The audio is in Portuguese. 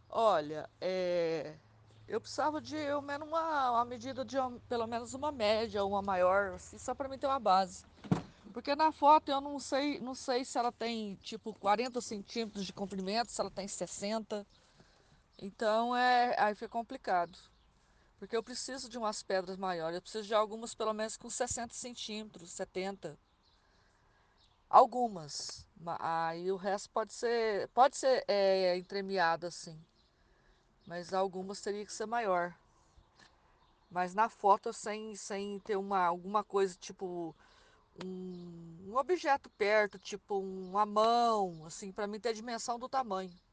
Olha, eu precisava de ao menos uma medida de pelo menos uma média, uma maior, assim, só para mim ter uma base. Porque na foto eu não sei se ela tem tipo 40 centímetros de comprimento, se ela tem 60. Então aí fica complicado. Porque eu preciso de umas pedras maiores, eu preciso de algumas pelo menos com 60 centímetros, 70. Algumas. Aí o resto pode ser entremeado assim. Mas algumas teria que ser maior. Mas na foto sem ter alguma coisa tipo um objeto perto, tipo uma mão, assim, para mim ter a dimensão do tamanho.